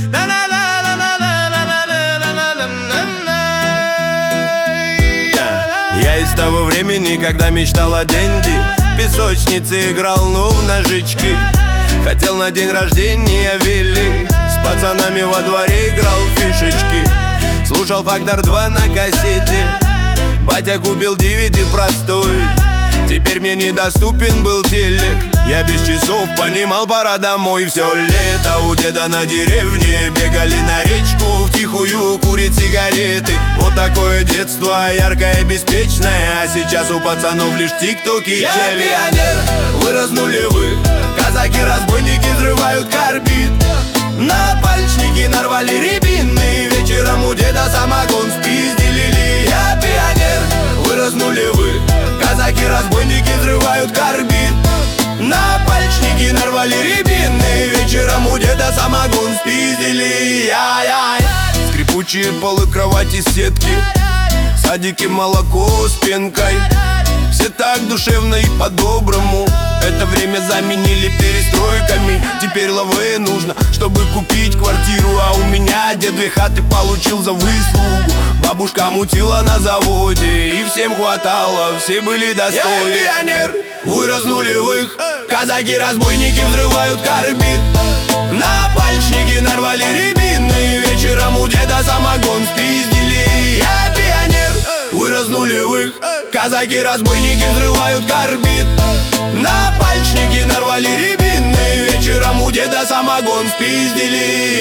Я из того времени, когда мечтал о деньги, в песочнице играл, ну, в ножички. Хотел на день рождения вилли, с пацанами во дворе играл в фишечки. Слушал Фактор 2 на кассете, батя купил DVD простой. Теперь мне недоступен был телек, я без часов понимал, пора домой. Все лето у деда на деревне, бегали на речку, втихую курить сигареты. Вот такое детство, яркое, беспечное. А сейчас у пацанов лишь тик-ток и Я телек. пионер, вырос нулевых. Казаки-разбойники взрывают карбид. На пальчники нарвали рябины. Вечером у деда самогон спиздили. Я пионер, вырос нулевых. Казаки-разбойники взрывают карбид. На пальчники нарвали рябины. Вечером у деда самогон спиздили. Яй-яй. Скрипучие полы, кровати, сетки, садики, молоко с пенкой. Все так душевно и по-доброму. Это время заменили перестройками. Теперь лавэ нужно, чтобы купить квартиру. А у меня дед 2 хаты получил за выслугу. Бабушка мутила на заводе, и всем хватало, все были достойны. Я пионер, вырос нулевых. Казаки-разбойники взрывают карбид. На пальчники нарвали рябины. Вечером у деда самогон спиздили. Я пионер, вырос нулевых. Казаки-разбойники взрывают карбид. На пальчники нарвали рябины. Вечером у деда самогон спиздили.